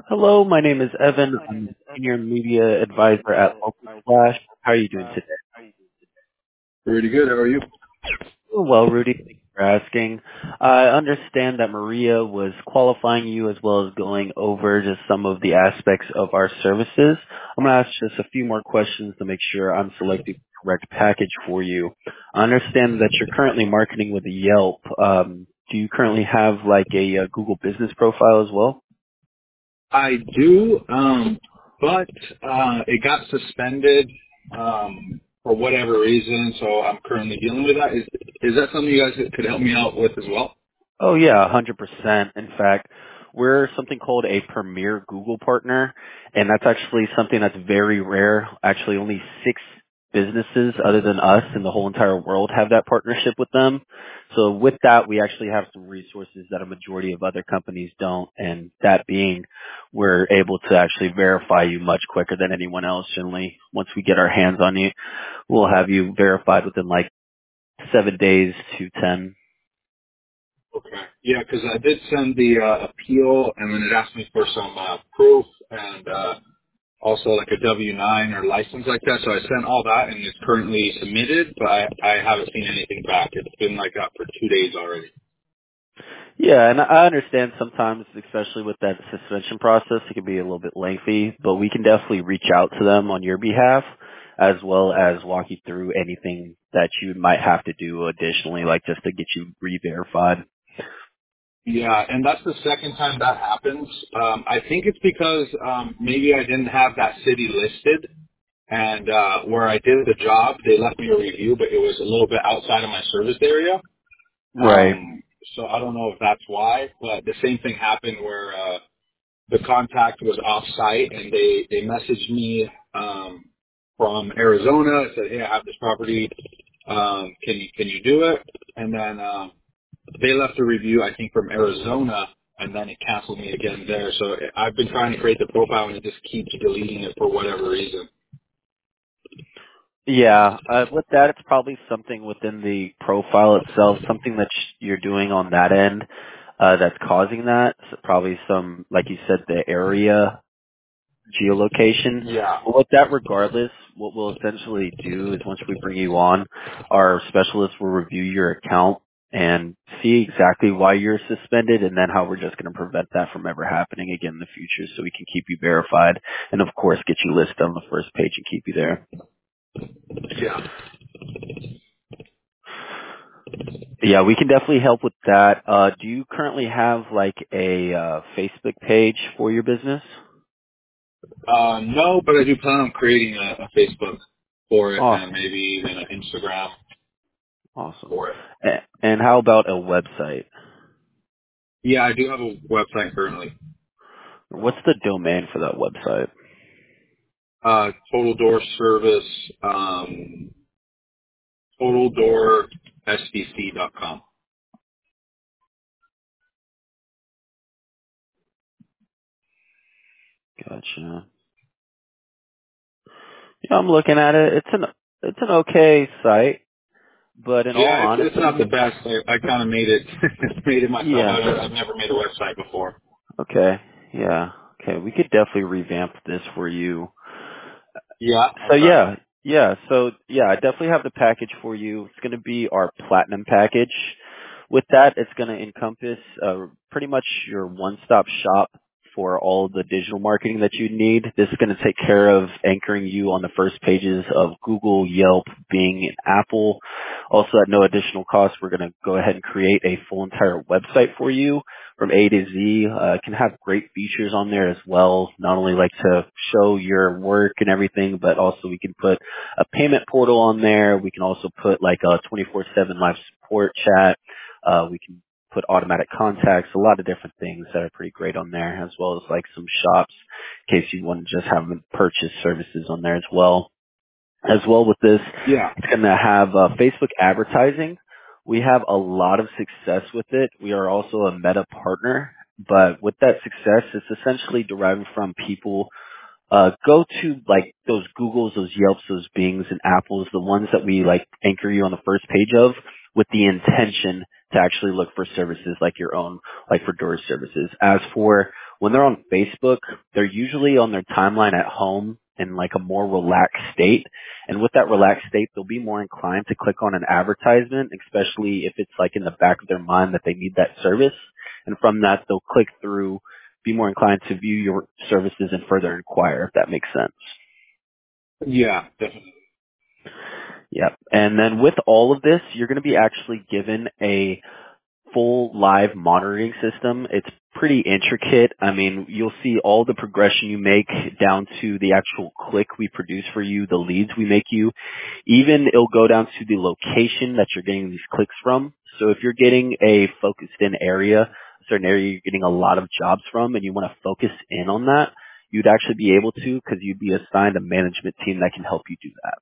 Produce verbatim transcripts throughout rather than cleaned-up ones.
Hello, my name is Evan. I'm the Senior Media Advisor at Local Flash. How are you doing today? Pretty good. How are you? Doing well, Rudy. Thank you for asking. I understand that Maria was qualifying you as well as going over just some of the aspects of our services. I'm going to ask just a few more questions to make sure I'm selecting the correct package for you. I understand that you're currently marketing with Yelp. Um, do you currently have like a, uh Google Business profile as well? I do, um, but uh, it got suspended um, for whatever reason, so I'm currently dealing with that. Is is that something you guys could help me out with as well? Oh yeah, one hundred percent. In fact, we're something called a premier Google partner, and that's actually something that's very rare. Actually, only six businesses other than us in the whole entire world have that partnership with them. So with that, we actually have some resources that a majority of other companies don't, and that being, we're able to actually verify you much quicker than anyone else. Generally, once we get our hands on you, we'll have you verified within like seven days to ten. Okay. Yeah, because I did send the uh, appeal, and then it asked me for some uh, proof and uh, also like a W nine or license like that. So I sent all that, and it's currently submitted, but I, I haven't seen anything back. It's been like that for two days already. Yeah, and I understand sometimes, especially with that suspension process, it can be a little bit lengthy, but we can definitely reach out to them on your behalf as well as walk you through anything that you might have to do additionally, like just to get you re-verified. Yeah, and that's the second time that happens. Um, I think it's because um, maybe I didn't have that city listed, and uh, where I did the job, they left me a review, but it was a little bit outside of my service area. Right. Um, so I don't know if that's why, but the same thing happened where uh, the contact was off-site, and they they messaged me um, from Arizona, said, "Hey, I have this property. Um, can you can you do it?" And then um, they left a review, I think, from Arizona, and then it canceled me again there. So I've been trying to create the profile, and it just keeps deleting it for whatever reason. Yeah, uh, with that, it's probably something within the profile itself, something that sh- you're doing on that end uh, that's causing that. So probably some, like you said, the area geolocation. Yeah. But with that regardless, what we'll essentially do is once we bring you on, our specialists will review your account and see exactly why you're suspended and then how we're just going to prevent that from ever happening again in the future so we can keep you verified and of course get you listed on the first page and keep you there. Yeah. Yeah, we can definitely help with that. Uh, do you currently have like a uh, Facebook page for your business? Uh, no, but I do plan on creating a, a Facebook for it, and Awesome. maybe even an Instagram Awesome. for it. A- And how about a website? Yeah, I do have a website currently. What's the domain for that website? Uh, Total Door Service, um, total door s b c dot com. Gotcha. Yeah, I'm looking at it. It's an it's an okay site, but in all Yeah, it's it's not the honesty, best. I, I kind of made it made it myself. yeah. I, I've never made a website before. Okay. Yeah. Okay. We could definitely revamp this for you. Yeah. So Okay. yeah, yeah. So yeah, I definitely have the package for you. It's going to be our platinum package. With that, it's going to encompass uh, pretty much your one-stop shop for all the digital marketing that you need. This is going to take care of anchoring you on the first pages of Google, Yelp, Bing, and Apple. Also, at no additional cost, we're going to go ahead and create a full entire website for you from A to Z. Uh, it can have great features on there as well, not only like to show your work and everything, but also we can put a payment portal on there. We can also put like a twenty-four seven live support chat. Uh, we can put automatic contacts, a lot of different things that are pretty great on there, as well as like some shops in case you want to just have them purchase services on there as well. As well with this, Yeah. it's going to have uh, Facebook advertising. We have a lot of success with it. We are also a Meta partner, but with that success, it's essentially deriving from people uh, go to like those Googles, those Yelps, those Bings and Apples, the ones that we like anchor you on the first page of with the intention to actually look for services like your own, like for door services. As for When they're on Facebook, they're usually on their timeline at home in like a more relaxed state. And with that relaxed state, they'll be more inclined to click on an advertisement, especially if it's like in the back of their mind that they need that service. And from that, they'll click through, be more inclined to view your services and further inquire, if that makes sense. Yeah, definitely. Yep. And then with all of this, you're going to be actually given a full live monitoring system. It's pretty intricate. I mean, you'll see all the progression you make down to the actual click we produce for you, the leads we make you. Even it'll go down to the location that you're getting these clicks from. So if you're getting a focused in area, a certain area you're getting a lot of jobs from and you want to focus in on that, you'd actually be able to because you'd be assigned a management team that can help you do that.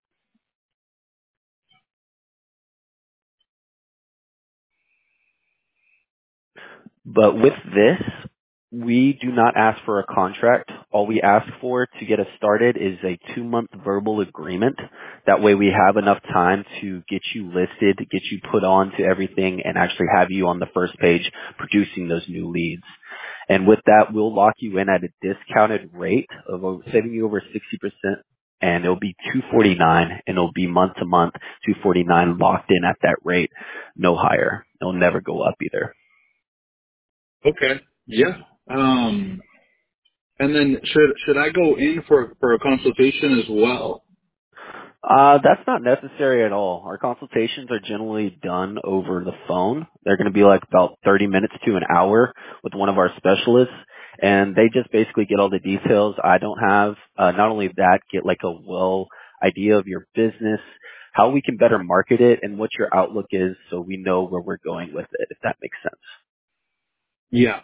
But with this, we do not ask for a contract. All we ask for to get us started is a two-month verbal agreement. That way we have enough time to get you listed, get you put on to everything, and actually have you on the first page producing those new leads. And with that, we'll lock you in at a discounted rate of over- saving you over sixty percent, and it'll be two forty-nine, and it'll be month to month, two forty-nine locked in at that rate, no higher. It'll never go up either. Okay. Yeah. Um, and then should should I go in for for a consultation as well? Uh, that's not necessary at all. Our consultations are generally done over the phone. They're going to be like about thirty minutes to an hour with one of our specialists, and they just basically get all the details I don't have. Uh, not only that, get like a well idea of your business, how we can better market it, and what your outlook is so we know where we're going with it, if that makes sense. Yeah.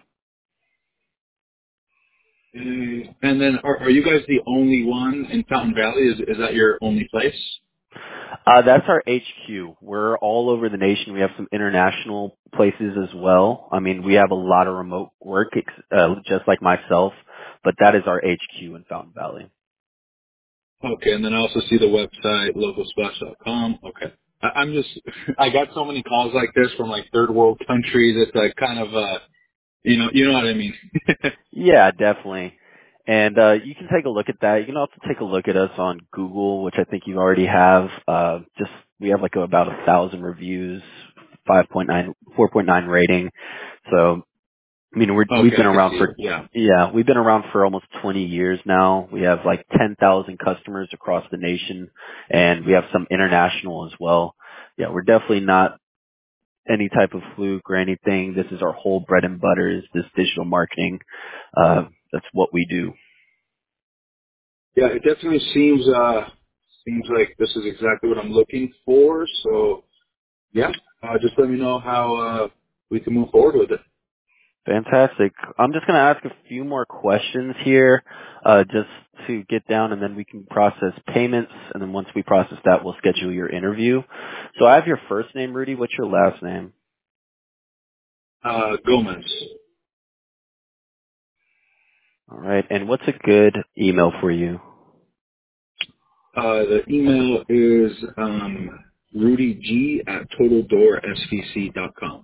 Mm, And then are, are you guys the only one in Fountain Valley? Is is that your only place? Uh, that's our H Q. We're all over the nation. We have some international places as well. I mean, we have a lot of remote work, ex- uh, just like myself, but that is our H Q in Fountain Valley. Okay, and then I also see the website local splash dot com. Okay. I, I'm just I got so many calls like this from like third world countries. It's like kind of uh you know you know what I mean. Yeah, definitely. And uh, you can take a look at that. You can also take a look at us on Google, which I think you already have. Uh, just we have like about a thousand reviews, five point nine, four point nine rating. So I mean, we're, we've Okay, been I can around see it. for, Yeah. yeah, we've been around for almost twenty years now. We have like ten thousand customers across the nation, and we have some international as well. Yeah, we're definitely not any type of fluke or anything. This is our whole bread and butter is this digital marketing. Uh, that's what we do. Yeah, it definitely seems uh seems like this is exactly what I'm looking for. So yeah, uh, just let me know how uh, we can move forward with it. Fantastic. I'm just going to ask a few more questions here, uh, just to get down, and then we can process payments. And then once we process that, we'll schedule your interview. So I have your first name, Rudy. What's your last name? Uh, Gomez. All right. And what's a good email for you? Uh, the email is um, rudyg at total door s v c dot com.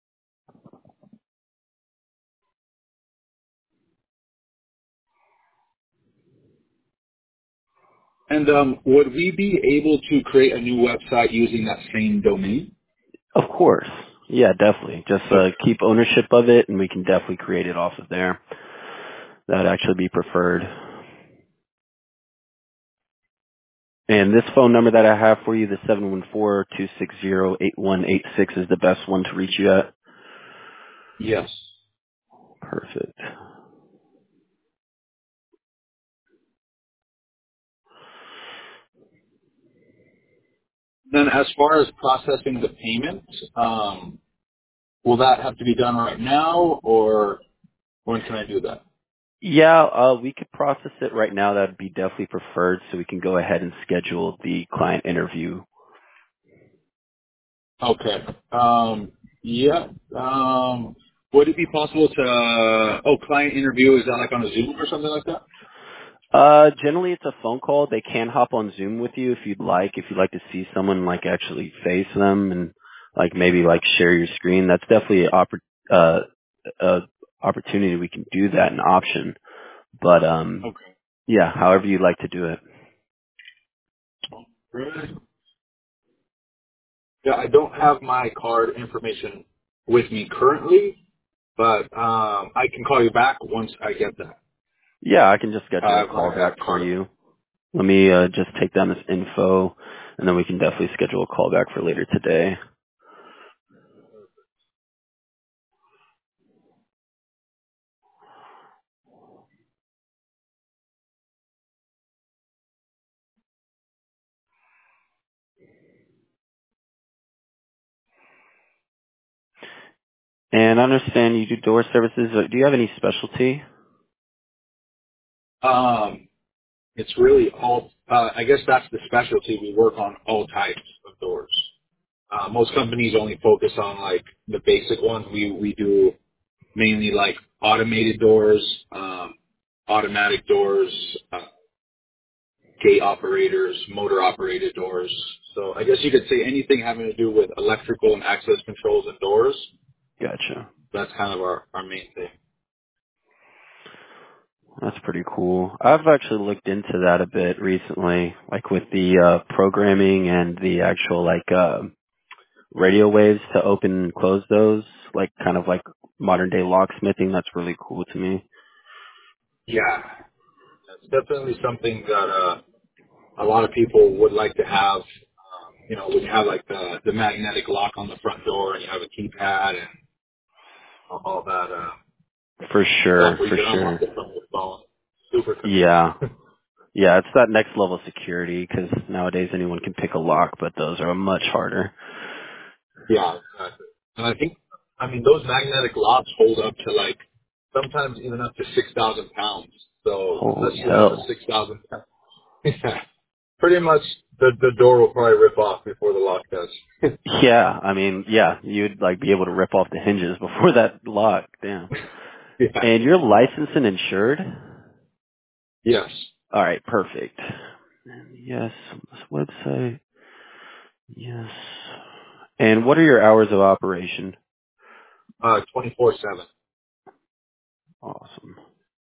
And um, would we be able to create a new website using that same domain? Of course. Yeah, definitely. Just Okay. uh, keep ownership of it, and we can definitely create it off of there. That'd actually be preferred. And this phone number that I have for you, the seven one four, two six zero, eight one eight six, is the best one to reach you at? Yes. Perfect. Then as far as processing the payment, um, will that have to be done right now, or when can I do that? Yeah, uh, we could process it right now. That'd be definitely preferred, so we can go ahead and schedule the client interview. Okay. Um, yeah. Um, would it be possible to, uh, oh, client interview, is that like on a Zoom or something like that? Uh, generally it's a phone call. They can hop on Zoom with you if you'd like. If you'd like to see someone like actually face them and like maybe like share your screen, that's definitely oppor- uh, a opportunity, we can do that, an option. But um, Okay. yeah, however you'd like to do it. Right. Yeah, I don't have my card information with me currently, but um, I can call you back once I get that. Yeah, I can just I schedule a have call my uh, back for card. you. Let me uh, just take down this info, and then we can definitely schedule a call back for later today. And I understand you do door services. Uh, Do you have any specialty? Um, it's really all. Uh, I guess that's the specialty. We work on all types of doors. Uh, most companies only focus on like the basic ones. We we do mainly like automated doors, um, automatic doors, uh, gate operators, motor operated doors. So I guess you could say anything having to do with electrical and access controls and doors. Gotcha. That's kind of our, our main thing. That's pretty cool. I've actually looked into that a bit recently, like with the uh, programming and the actual like uh, radio waves to open and close those, like kind of like modern day locksmithing. That's really cool to me. Yeah, it's definitely something that uh, a lot of people would like to have. Um, you know, when you have like the, the magnetic lock on the front door and you have a keypad and all all that uh, For stuff sure, where you for can unlock sure. it from your phone. Super convenient. Yeah. Yeah, it's that next level of security because nowadays anyone can pick a lock, but those are much harder. Yeah, exactly. And I think, I mean, those magnetic locks hold up to like sometimes even up to six thousand pounds. So unless Holy you have a hell. six thousand pound, yeah, pretty much the the door will probably rip off before the lock does. Yeah, I mean, yeah, you'd like be able to rip off the hinges before that lock. Damn. Yeah. And you're licensed and insured? Yes. All right, perfect. And yes, on this website. Yes. And what are your hours of operation? Uh, twenty four seven. Awesome.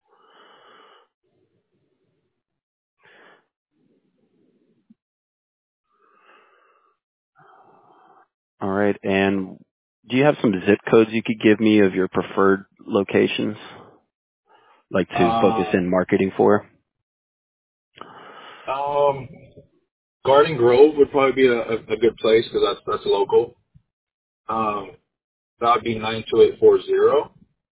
All right, and do you have some zip codes you could give me of your preferred locations, like to focus Uh, in marketing for? um, Garden Grove would probably be a, a, a good place because that's that's local. Um, that would be nine two eight four zero,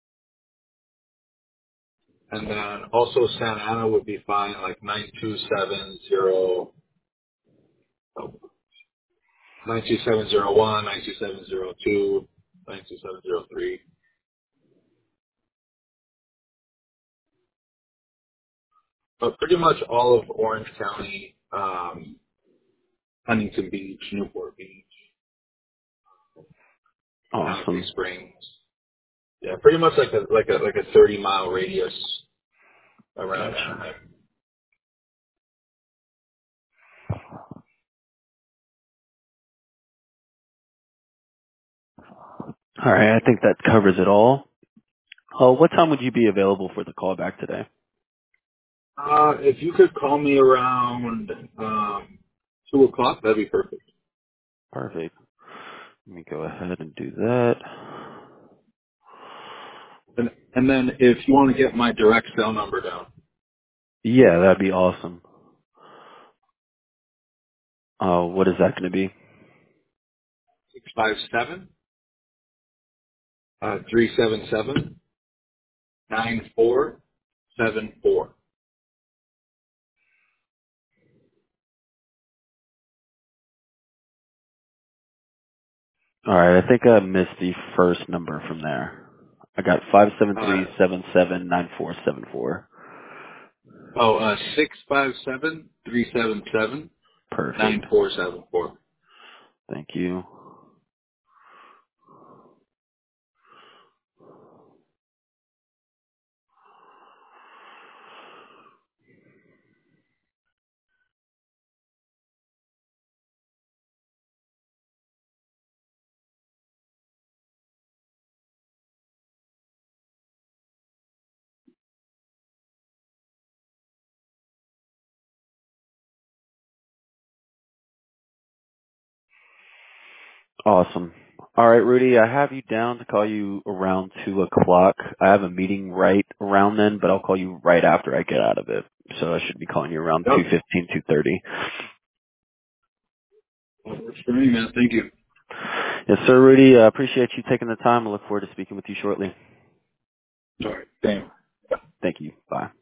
and then also Santa Ana would be fine, like nine two seven zero. nine two seven zero one, nine two seven zero two, nine two seven zero three. But pretty much all of Orange County, um, Huntington Beach, Newport Beach, Palm Awesome. Springs. Yeah, pretty much like a like a like a thirty mile radius around Gotcha. Anaheim. All right, I think that covers it all. Uh, what time would you be available for the call back today? Uh, if you could call me around um, two o'clock, that'd be perfect. Perfect. Let me go ahead and do that. And and then if you want to get my direct cell number down, Yeah, that'd be awesome. Uh, what is that going to be? six five seven uh, three seven seven nine four seven four. All right, I think I missed the first number from there. I got five seven Uh, three seven seven nine four seven four. oh, uh, six five seven three seven seven nine Perfect. four seven four. Thank you. Awesome. All right, Rudy, I have you down to call you around two o'clock. I have a meeting right around then, but I'll call you right after I get out of it. So I should be calling you around two Yep. fifteen, two thirty. That works for me, man. Thank you. Yes, sir, Rudy. I appreciate you taking the time. I look forward to speaking with you shortly. All right. Thanks. Thank you. Bye.